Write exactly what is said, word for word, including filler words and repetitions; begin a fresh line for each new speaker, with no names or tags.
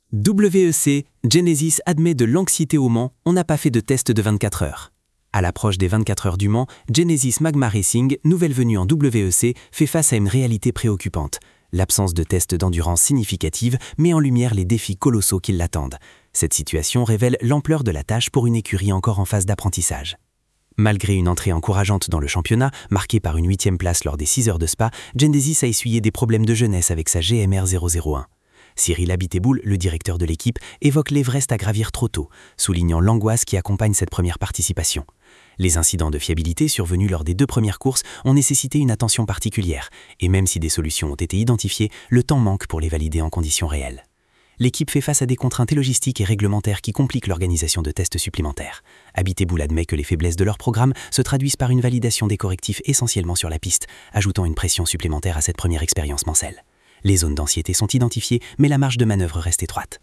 W E C, Genesis admet de l'anxiété au Mans, on n'a pas fait de test de vingt-quatre heures. À l'approche des vingt-quatre heures du Mans, Genesis Magma Racing, nouvelle venue en W E C, fait face à une réalité préoccupante. L'absence de tests d'endurance significative met en lumière les défis colossaux qui l'attendent. Cette situation révèle l'ampleur de la tâche pour une écurie encore en phase d'apprentissage. Malgré une entrée encourageante dans le championnat, marquée par une huitième place lors des six heures de Spa, Genesis a essuyé des problèmes de jeunesse avec sa G M R zéro zéro un. Cyril Abiteboul, le directeur de l'équipe, évoque l'Everest à gravir trop tôt, soulignant l'angoisse qui accompagne cette première participation. Les incidents de fiabilité survenus lors des deux premières courses ont nécessité une attention particulière, et même si des solutions ont été identifiées, le temps manque pour les valider en conditions réelles. L'équipe fait face à des contraintes logistiques et réglementaires qui compliquent l'organisation de tests supplémentaires. Abiteboul admet que les faiblesses de leur programme se traduisent par une validation des correctifs essentiellement sur la piste, ajoutant une pression supplémentaire à cette première expérience mancelle. Les zones d'anxiété sont identifiées, mais la marge de manœuvre reste étroite.